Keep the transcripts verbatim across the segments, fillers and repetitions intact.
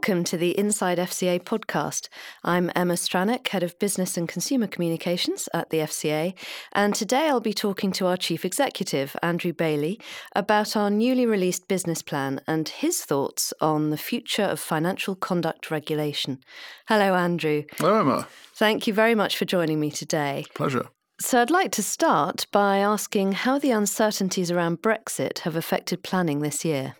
Welcome to the Inside F C A podcast. I'm Emma Stranack, Head of Business and Consumer Communications at the F C A, and today I'll be talking to our Chief Executive, Andrew Bailey, about our newly released business plan and his thoughts on the future of financial conduct regulation. Hello, Andrew. Hello, Emma. Thank you very much for joining me today. Pleasure. So I'd like to start by asking how the uncertainties around Brexit have affected planning this year.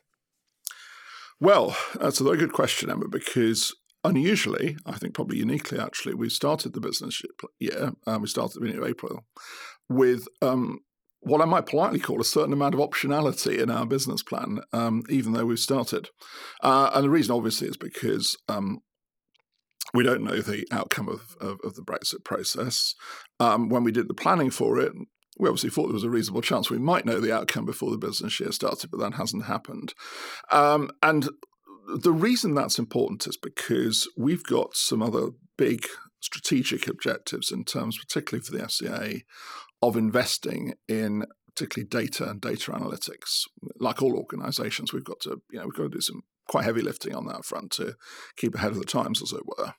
Well, that's a very good question, Emma, because unusually, I think probably uniquely actually, we started the business year, um, we started at the beginning of April, with um, what I might politely call a certain amount of optionality in our business plan, um, even though we've started. Uh, and the reason obviously is because um, we don't know the outcome of, of, of the Brexit process. Um, when we did the planning for it, we obviously thought there was a reasonable chance we might know the outcome before the business year started, but that hasn't happened. Um, and the reason that's important is because we've got some other big strategic objectives in terms, particularly for the F C A, of investing in particularly data and data analytics. Like all organisations, we've got to, you know, we've got to do some quite heavy lifting on that front to keep ahead of the times, as it were.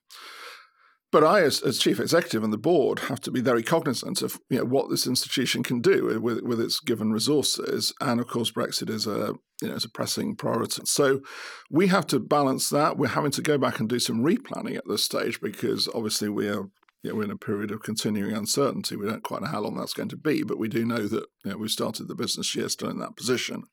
But I, as, as chief executive and the board, have to be very cognizant of you know what this institution can do with, with its given resources, and of course Brexit is a you know is a pressing priority. So we have to balance that. We're having to go back and do some replanning at this stage because obviously we are you know, we're in a period of continuing uncertainty. We don't quite know how long that's going to be, but we do know that you know, we started the business year still in that position.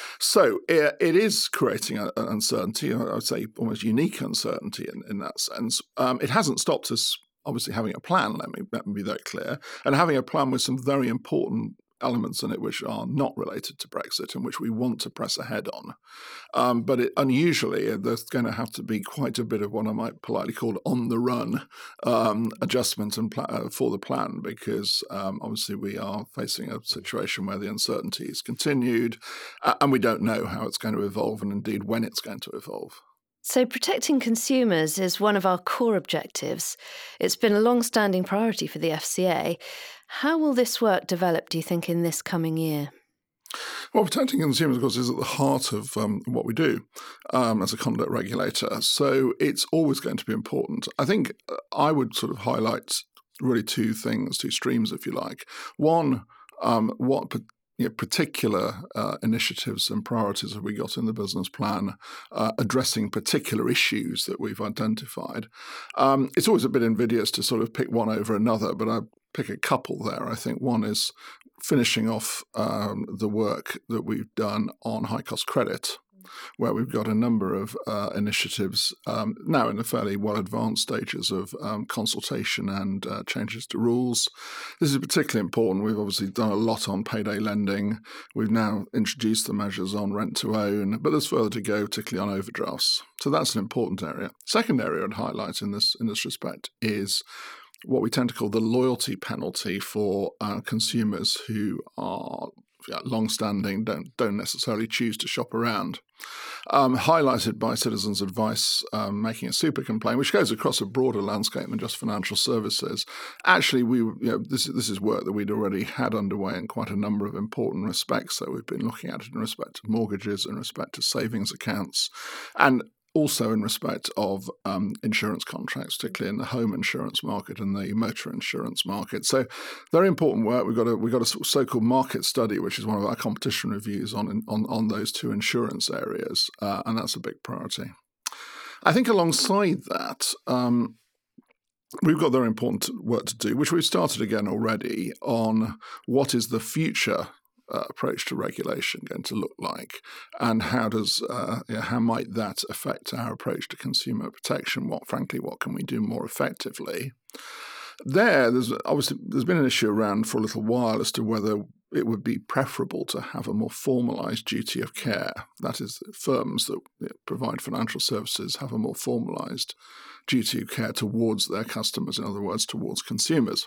So it, it is creating an uncertainty, I would say almost unique uncertainty in, in that sense. Um, it hasn't stopped us obviously having a plan, let me, let me be very clear, and having a plan with some very important elements in it which are not related to Brexit and which we want to press ahead on. Um, but it, unusually, there's going to have to be quite a bit of what I might politely call on-the-run um, adjustment and pl- uh, for the plan because um, obviously we are facing a situation where the uncertainty is continued uh, and we don't know how it's going to evolve and indeed when it's going to evolve. So protecting consumers is one of our core objectives. It's been a long-standing priority for the F C A. How will this work develop, do you think, in this coming year? Well, protecting consumers, of course, is at the heart of um, what we do um, as a conduct regulator. So it's always going to be important. I think I would sort of highlight really two things, two streams, if you like. One, um, what You know, particular uh, initiatives and priorities have we got in the business plan uh, addressing particular issues that we've identified. Um, it's always a bit invidious to sort of pick one over another, but I pick a couple there. I think one is finishing off um, the work that we've done on high-cost credit, where we've got a number of uh, initiatives um, now in the fairly well-advanced stages of um, consultation and uh, changes to rules. This is particularly important. We've obviously done a lot on payday lending. We've now introduced the measures on rent-to-own, but there's further to go, particularly on overdrafts. So that's an important area. Second area I'd highlight in this in this respect is what we tend to call the loyalty penalty for uh, consumers who are yeah, long-standing, don't don't necessarily choose to shop around. Um, highlighted by Citizens Advice um, making a super complaint, which goes across a broader landscape than just financial services. Actually, we you know, this this is work that we'd already had underway in quite a number of important respects. So we've been looking at it in respect to mortgages, in respect to savings accounts, and also in respect of um, insurance contracts, particularly in the home insurance market and the motor insurance market. So very important work. We've got a we've got a so-called market study, which is one of our competition reviews on on, on those two insurance areas, uh, and that's a big priority. I think alongside that, um, we've got very important work to do, which we've started again already, on what is the future Uh, approach to regulation going to look like, and how does uh, you know, how might that affect our approach to consumer protection? What, frankly, what can we do more effectively? There, there's obviously there's been an issue around for a little while as to whether it would be preferable to have a more formalised duty of care. That is, firms that you know, provide financial services have a more formalised duty of care towards their customers. In other words, towards consumers.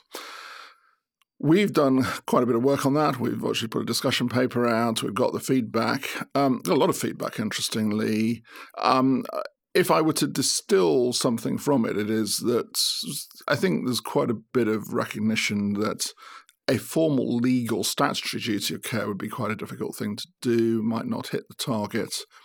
We've done quite a bit of work on that. We've actually put a discussion paper out. We've got the feedback, um, a lot of feedback, interestingly. Um, if I were to distill something from it, it is that I think there's quite a bit of recognition that a formal legal statutory duty of care would be quite a difficult thing to do, might not hit the target.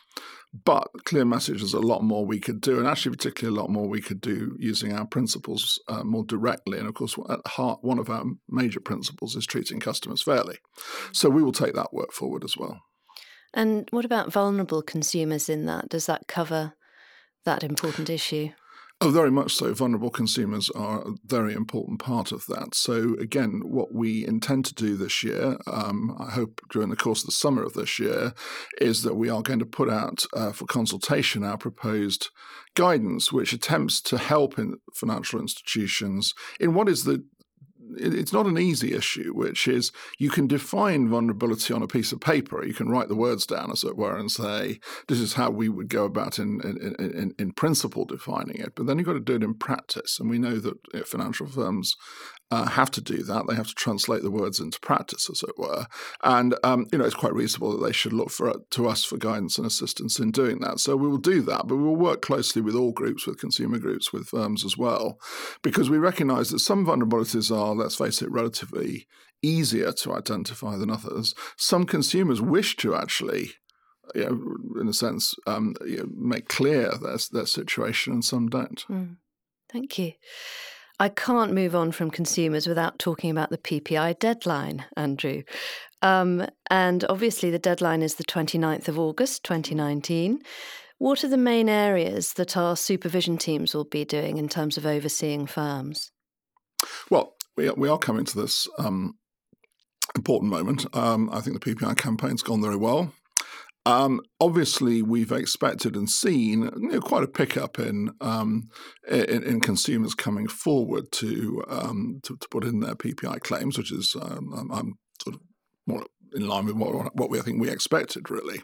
But clear message, there's a lot more we could do, and actually particularly a lot more we could do using our principles uh, more directly. And of course, at heart, one of our major principles is treating customers fairly. So we will take that work forward as well. And what about vulnerable consumers in that? Does that cover that important issue? Oh, very much so. Vulnerable consumers are a very important part of that. So again, what we intend to do this year, um, I hope during the course of the summer of this year, is that we are going to put out uh, for consultation our proposed guidance, which attempts to help in financial institutions in what is the it's not an easy issue, which is you can define vulnerability on a piece of paper. You can write the words down, as it were, and say, this is how we would go about in, in, in, in principle defining it. But then you've got to do it in practice. And we know that you know, financial firms uh, have to do that. They have to translate the words into practice, as it were. And, um, you know, it's quite reasonable that they should look for to us for guidance and assistance in doing that. So we will do that, but we will work closely with all groups, with consumer groups, with firms as well, because we recognize that some vulnerabilities are, let's face it, relatively easier to identify than others. Some consumers wish to actually, you know, in a sense, um, you know, make clear their, their situation, and some don't. Mm. Thank you. I can't move on from consumers without talking about the P P I deadline, Andrew. Um, and obviously the deadline is the twenty-ninth of August, twenty nineteen. What are the main areas that our supervision teams will be doing in terms of overseeing firms? Well, we are, we are coming to this um, important moment. Um, I think the P P I campaign's gone very well. Um, obviously, we've expected and seen you know, quite a pickup in, um, in in consumers coming forward to, um, to to put in their P P I claims, which is um, I'm, I'm sort of more in line with what, what we I think we expected, really.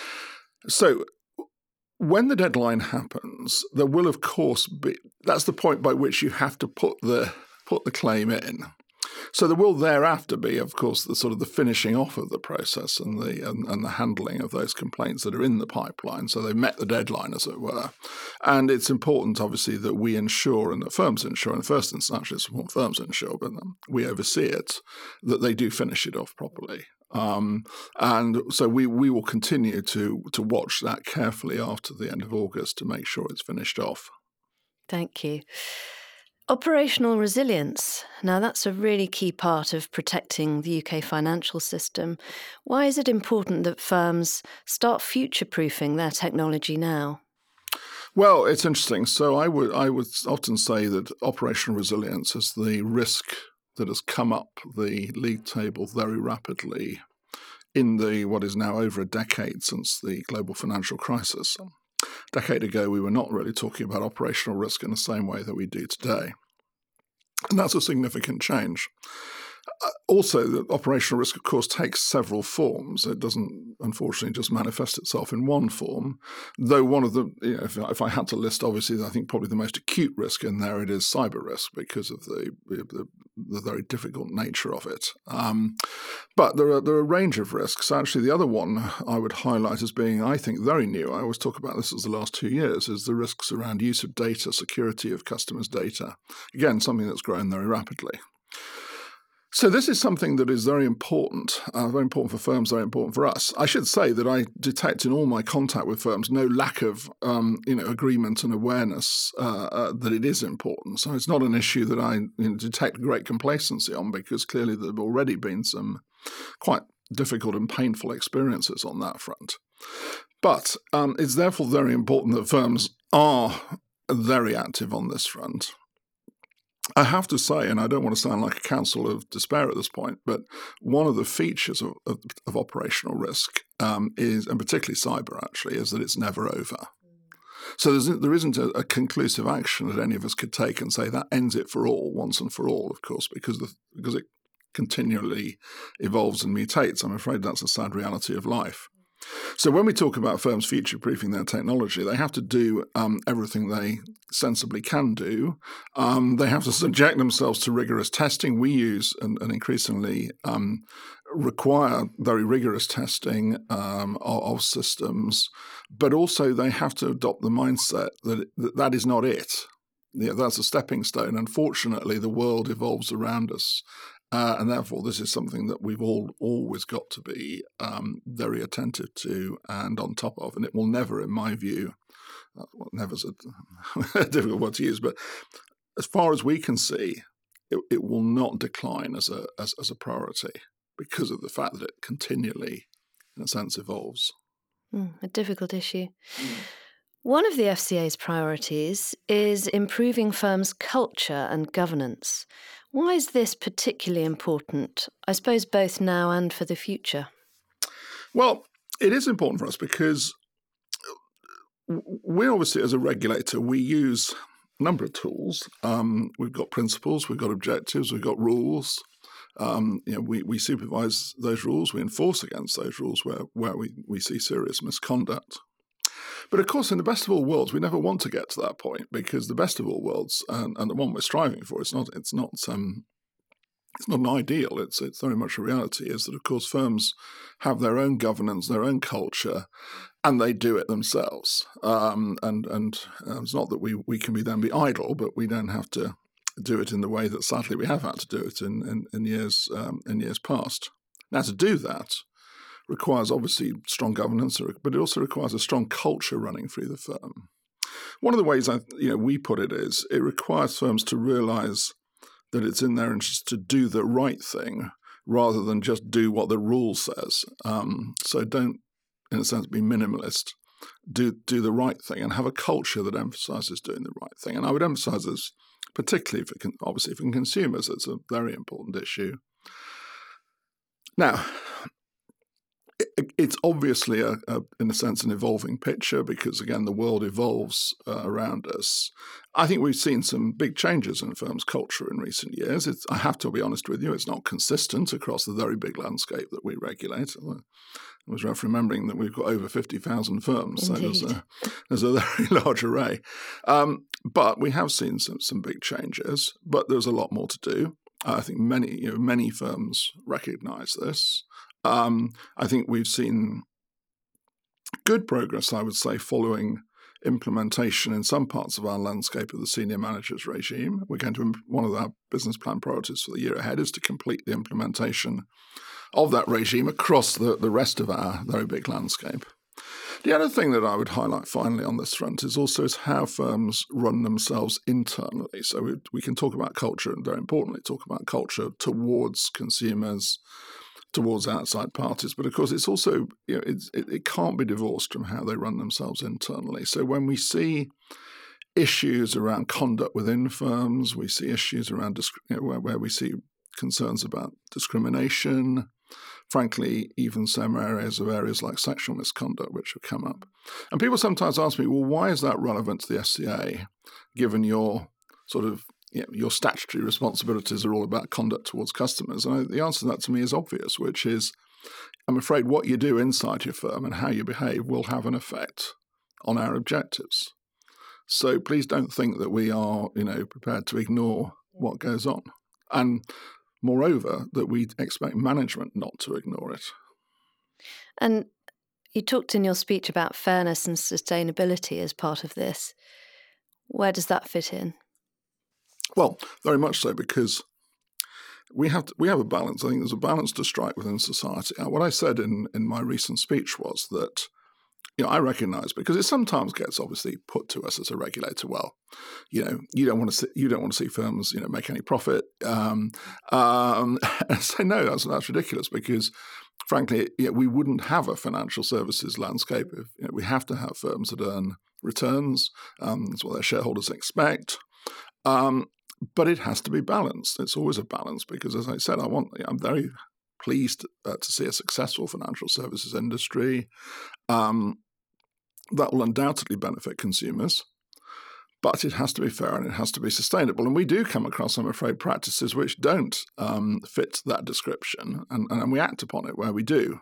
So when the deadline happens, there will of course be that's the point by which you have to put the put the claim in. So there will thereafter be, of course, the sort of the finishing off of the process and the and, and the handling of those complaints that are in the pipeline. So they met the deadline, as it were. And it's important, obviously, that we ensure and that firms ensure, in the first instance, actually it's what firms ensure, but we oversee it, that they do finish it off properly. Um, and so we, we will continue to to watch that carefully after the end of August to make sure it's finished off. Thank you. Operational resilience. Now, that's a really key part of protecting the U K financial system. Why is it important that firms start future-proofing their technology now? Well, it's interesting. So I would I would often say that operational resilience is the risk that has come up the league table very rapidly in the what is now over a decade since the global financial crisis. A decade ago, we were not really talking about operational risk in the same way that we do today. And that's a significant change. Uh, also, the operational risk, of course, takes several forms. It doesn't, unfortunately, just manifest itself in one form, though one of the, you know, if, if I had to list, obviously, I think probably the most acute risk in there, it is cyber risk because of the the, the very difficult nature of it. Um, but there are, there are a range of risks. Actually, the other one I would highlight as being, I think, very new, I always talk about this as the last two years, is the risks around use of data, security of customers' data. Again, something that's grown very rapidly. So this is something that is very important, uh, very important for firms, very important for us. I should say that I detect in all my contact with firms no lack of um, you know, agreement and awareness uh, uh, that it is important. So it's not an issue that I you know, detect great complacency on, because clearly there have already been some quite difficult and painful experiences on that front. But um, it's therefore very important that firms are very active on this front. I have to say, and I don't want to sound like a counsel of despair at this point, but one of the features of, of, of operational risk um, is, and particularly cyber actually, is that it's never over. So there's, there isn't a, a conclusive action that any of us could take and say that ends it for all, once and for all, of course, because the, because it continually evolves and mutates. I'm afraid that's a sad reality of life. So when we talk about firms future-proofing their technology, they have to do um, everything they sensibly can do. Um, they have to subject themselves to rigorous testing. We use and, and increasingly um, require very rigorous testing um, of, of systems, but also they have to adopt the mindset that that, that is not it. Yeah, that's a stepping stone. Unfortunately, the world evolves around us. Uh, and therefore, this is something that we've all always got to be um, very attentive to and on top of. And it will never, in my view, uh, well, never's a, a difficult word to use, but as far as we can see, it, it will not decline as a as, as a priority because of the fact that it continually, in a sense, evolves. Mm, a difficult issue. Mm. One of the F C A's priorities is improving firms' culture and governance. Why is this particularly important, I suppose both now and for the future? Well, it is important for us because we obviously, as a regulator, we use a number of tools. Um, we've got principles, we've got objectives, we've got rules. Um, you know, we, we supervise those rules, we enforce against those rules where, where we, we see serious misconduct. But of course, in the best of all worlds, we never want to get to that point because the best of all worlds, and, and the one we're striving for, it's not it's not um, it's not an ideal. It's it's very much a reality. Is that of course firms have their own governance, their own culture, and they do it themselves. Um, and and uh, it's not that we we can be then be idle, but we don't have to do it in the way that sadly we have had to do it in in, in years um, in years past. Now to do that requires obviously strong governance, but it also requires a strong culture running through the firm. One of the ways I, you know, we put it is it requires firms to realise that it's in their interest to do the right thing rather than just do what the rule says. Um, so don't, in a sense, be minimalist. Do do the right thing and have a culture that emphasises doing the right thing. And I would emphasise this particularly for, obviously, for consumers. It's a very important issue. Now, it's obviously, a, a, in a sense, an evolving picture because, again, the world evolves uh, around us. I think we've seen some big changes in firms' culture in recent years. It's, I have to be honest with you, it's not consistent across the very big landscape that we regulate. I was remembering that we've got over fifty thousand firms, Indeed. So there's a, there's a very large array. Um, but we have seen some, some big changes, but there's a lot more to do. I think many, you know, many firms recognise this. Um, I think we've seen good progress, I would say, following implementation in some parts of our landscape of the senior managers regime. We're going to, one of our business plan priorities for the year ahead is to complete the implementation of that regime across the, the rest of our very big landscape. The other thing that I would highlight finally on this front is also is how firms run themselves internally. So we, we can talk about culture and very importantly talk about culture towards consumers, towards outside parties, but of course it's also, you know, it's, it, it can't be divorced from how they run themselves internally. So when we see issues around conduct within firms, we see issues around you know, where, where we see concerns about discrimination, frankly, even some areas of areas like sexual misconduct which have come up. And people sometimes ask me, well, why is that relevant to the F C A, given your sort of You know, your statutory responsibilities are all about conduct towards customers? And the answer to that to me is obvious, which is, I'm afraid what you do inside your firm and how you behave will have an effect on our objectives. So please don't think that we are, you know, prepared to ignore what goes on. And moreover, that we expect management not to ignore it. And you talked in your speech about fairness and sustainability as part of this. Where does that fit in? Well, very much so, because we have to, we have a balance. I think there's a balance to strike within society. And what I said in, in my recent speech was that, you know, I recognise, because it sometimes gets obviously put to us as a regulator, well, you know, you don't want to see, you don't want to see firms, you know, make any profit. Um, um, and I say no, that's that's ridiculous, because frankly, you know, we wouldn't have a financial services landscape if, you know, we have to have firms that earn returns. Um, that's what their shareholders expect. Um, But it has to be balanced. It's always a balance because, as I said, I want. I'm very pleased uh, to see a successful financial services industry. Um, that will undoubtedly benefit consumers, but it has to be fair and it has to be sustainable. And we do come across, I'm afraid, practices which don't um, fit that description, and, and we act upon it where we do.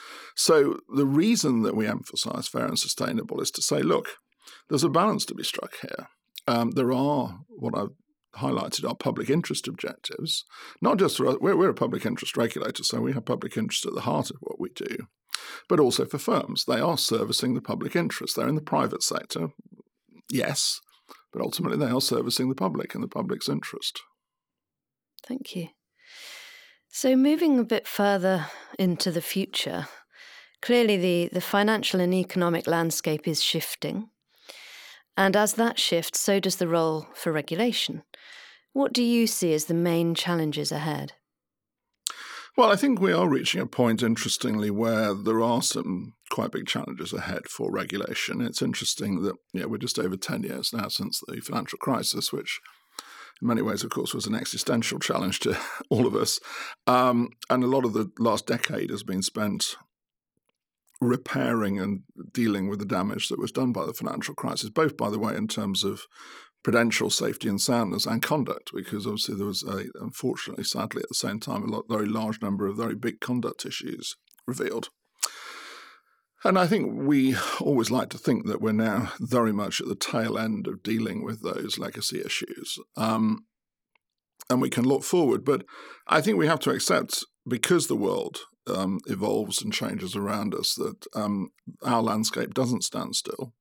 So the reason that we emphasise fair and sustainable is to say, look, there's a balance to be struck here. Um, there are what I've highlighted are public interest objectives, not just for us. We're, we're a public interest regulator, so we have public interest at the heart of what we do, but also for firms. They are servicing the public interest. They're in the private sector, yes, but ultimately they are servicing the public and the public's interest. Thank you. So moving a bit further into the future, clearly the, the financial and economic landscape is shifting. And as that shifts, so does the role for regulation. What do you see as the main challenges ahead? Well, I think we are reaching a point, interestingly, where there are some quite big challenges ahead for regulation. It's interesting that you know, we're just over ten years now since the financial crisis, which in many ways, of course, was an existential challenge to all of us. Um, and a lot of the last decade has been spent repairing and dealing with the damage that was done by the financial crisis, both, by the way, in terms of prudential safety and soundness and conduct, because obviously there was, a, unfortunately, sadly, at the same time, a lot, very large number of very big conduct issues revealed. And I think we always like to think that we're now very much at the tail end of dealing with those legacy issues. Um, and we can look forward. But I think we have to accept, because the world um, evolves and changes around us, that um, our landscape doesn't stand still.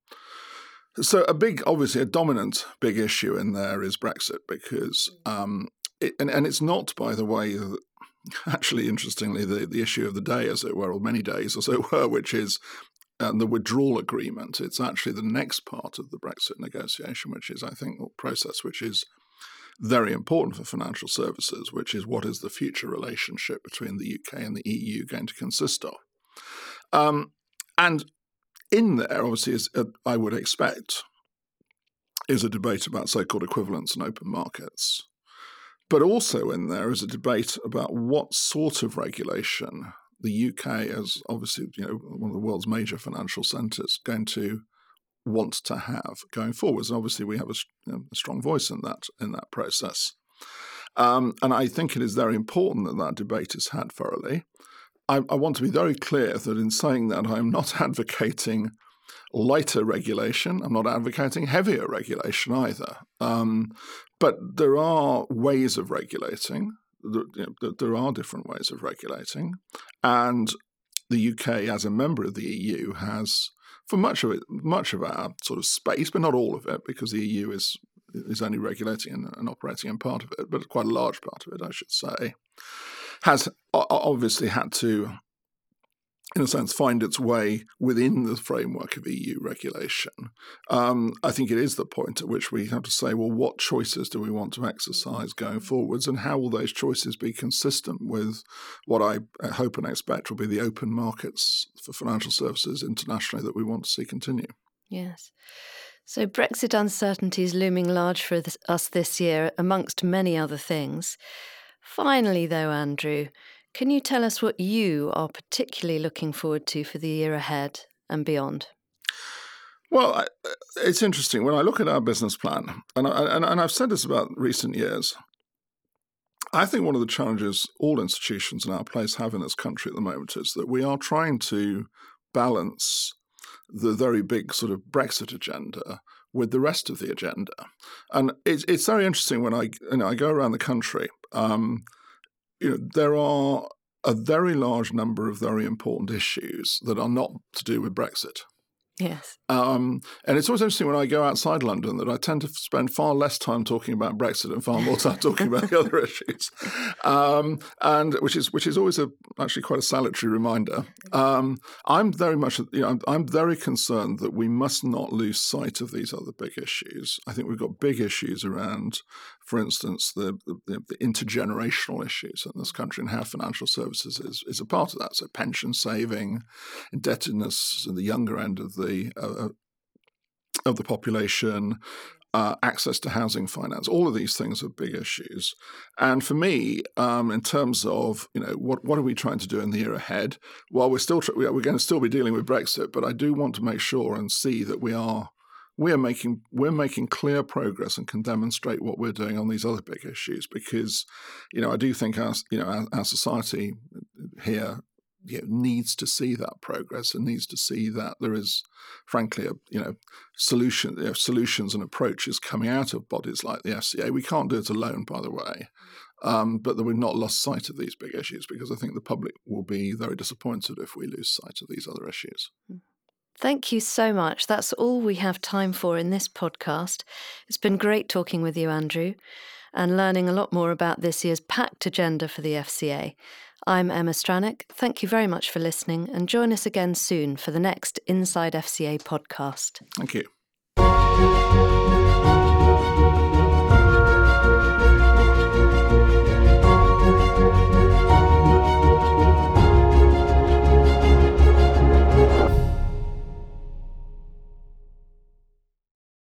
So a big, obviously a dominant big issue in there is Brexit, because, um, it, and, and it's not, by the way, actually, interestingly, the, the issue of the day, as it were, or many days, as it were, which is um, the withdrawal agreement. It's actually the next part of the Brexit negotiation, which is, I think, a process which is very important for financial services, which is what is the future relationship between the U K and the E U going to consist of. Um, and in there, obviously, is, uh, I would expect, is a debate about so-called equivalence and open markets. But also in there is a debate about what sort of regulation the U K, as obviously you know one of the world's major financial centres, going to want to have going forwards. And obviously we have a, you know, a strong voice in that in that process. Um, and I think it is very important that that debate is had thoroughly. I, I want to be very clear that in saying that, I am not advocating lighter regulation. I'm not advocating heavier regulation either. Um, but there are ways of regulating. There, you know, there are different ways of regulating. And the U K, as a member of the E U, has, for much of it, much of our sort of space, but not all of it, because the E U is is only regulating and, and operating in part of it, but quite a large part of it, I should say, has obviously had to, in a sense, find its way within the framework of E U regulation. Um, I think it is the point at which we have to say, well, what choices do we want to exercise going forwards, and how will those choices be consistent with what I hope and expect will be the open markets for financial services internationally that we want to see continue? Yes. So Brexit uncertainty is looming large for this, us this year, amongst many other things. Finally, though, Andrew, can you tell us what you are particularly looking forward to for the year ahead and beyond? Well, I, it's interesting. When I look at our business plan, and, I, and, and I've said this about recent years, I think one of the challenges all institutions in our place have in this country at the moment is that we are trying to balance the very big sort of Brexit agenda with the rest of the agenda. And it's, it's very interesting when I, you know, I go around the country. Um, you know, there are a very large number of very important issues that are not to do with Brexit. Yes. Um, and it's always interesting when I go outside London that I tend to spend far less time talking about Brexit and far more time talking about the other issues, um, and which is which is always a actually quite a salutary reminder. Um, I'm very much, you know, I'm, I'm very concerned that we must not lose sight of these other big issues. I think we've got big issues around, for instance, the, the, the intergenerational issues in this country and how financial services is, is a part of that. So pension saving, indebtedness at the younger end of the uh, of the population, uh, access to housing finance, all of these things are big issues. And for me, um, in terms of, you know, what what are we trying to do in the year ahead? Well, we're still tr- we're going to still be dealing with Brexit, but I do want to make sure and see that we are we are making we're making clear progress and can demonstrate what we're doing on these other big issues, because, you know, I do think our you know our, our society here, you know, needs to see that progress and needs to see that there is, frankly, a you know solution, you know, solutions and approaches coming out of bodies like the F C A. We can't do it alone, by the way, um, but that we've not lost sight of these big issues, because I think the public will be very disappointed if we lose sight of these other issues. Thank you so much. That's all we have time for in this podcast. It's been great talking with you, Andrew. and learning a lot more about this year's packed agenda for the F C A. I'm Emma Stranick. Thank you very much for listening, and join us again soon for the next Inside F C A podcast. Thank you.